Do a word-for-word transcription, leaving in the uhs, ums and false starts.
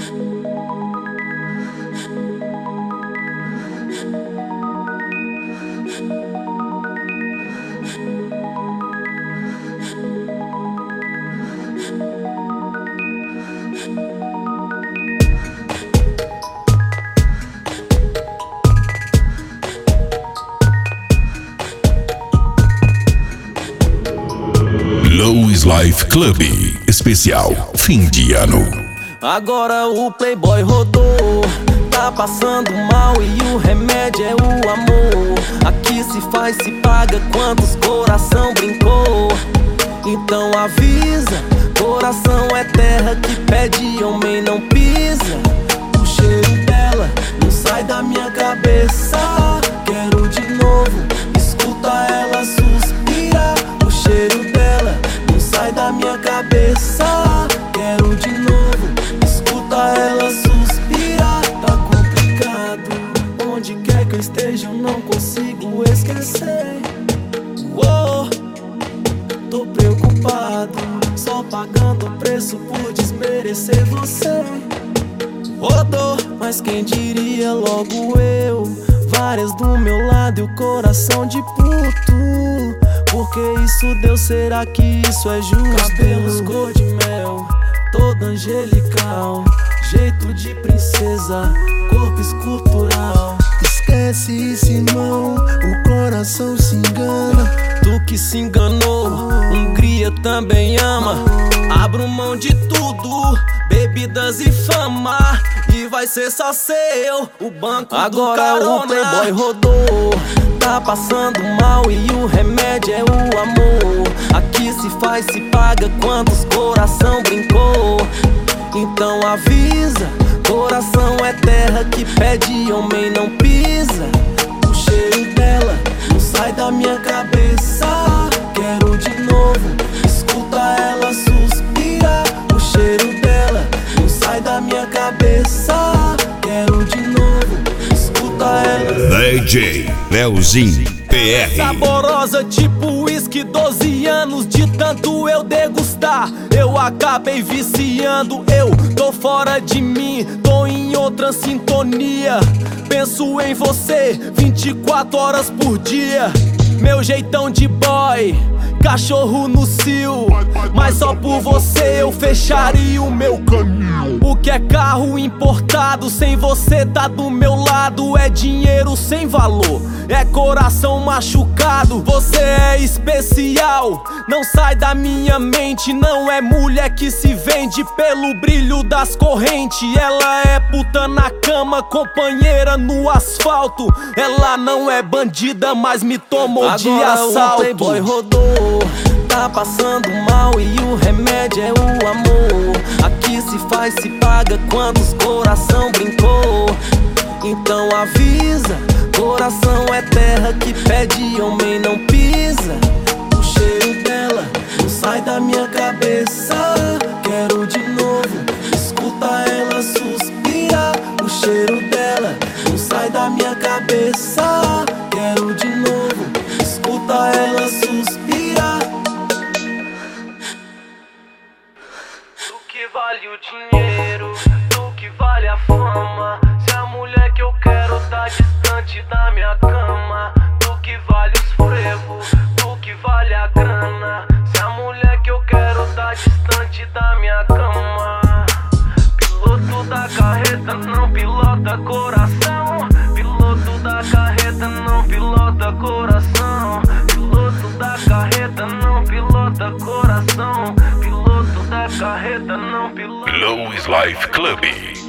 Lowe's Life Club especial fim de ano. Agora o playboy rodou, tá passando mal e o remédio é o amor. Aqui se faz, se paga, quantos coração brincou. Então avisa, coração é terra que pede, homem não pisa. O cheiro dela não sai da minha cabeça. Quero de novo, escuta ela suspira. O cheiro dela não sai da minha cabeça. Quero de novo, escuta ela suspira. Tá complicado, onde quer que eu esteja eu não consigo esquecer. Uou, tô preocupado, só pagando o preço por desmerecer você. Rodou, mas quem diria logo eu. Várias do meu lado e o coração de puto. Por que isso deu? Será que isso é justo? Cabelos cor de mel, toda angelical, jeito de princesa, corpo escultural. Esquece isso, irmão, o coração se engana. Tu que se enganou, Hungria também ama. Abro mão de tudo, bebidas e fama, e vai ser só seu o banco do carona. Agora o playboy rodou, tá passando mal e o remédio é o amor. Aqui se faz, se paga, quantos coração brincou. Então avisa, coração é terra que pede, homem não pisa. O cheiro dela não sai da minha cabeça. Quero de novo, escuta ela suspira. O cheiro dela não sai da minha cabeça. Quero de novo, escuta ela. D J Leozinho P R. Saborosa tipo whisky, doze anos de tanto eu degustar. Eu acabei viciando, eu tô fora de mim, tô em outra sintonia. Penso em você vinte e quatro horas por dia. Meu jeitão de boy, cachorro no cio, mas só por você eu fecharia o meu caminho. O que é carro importado, sem você tá do meu lado, é dinheiro sem valor, é coração machucado. Você é especial, não sai da minha mente. Não é mulher que se vende pelo brilho das correntes. Ela é puta na cama, companheira no asfalto. Ela não é bandida, mas me tomou de assalto. Agora o playboy rodou, tá passando mal e o remédio é o amor. Aqui se faz, se paga, quantos coração brincou. Então avisa, coração é terra que pede, homem não pisa. O cheiro dela não sai da minha cabeça. Quero de novo, escuta ela suspira. O cheiro dela não sai da minha cabeça. Quero de novo, escuta ela suspira. Do que vale o dinheiro, do que vale a fama, se a mulher que eu quero tá distante da minha cama. Do que vale os frevos, do que vale a grana, se a mulher que eu quero tá distante da minha cama. Piloto da carreta não pilota coração. Piloto da carreta não pilota coração. Piloto da carreta não pilota coração. Piloto da carreta não pilota. Lowe's Life Club.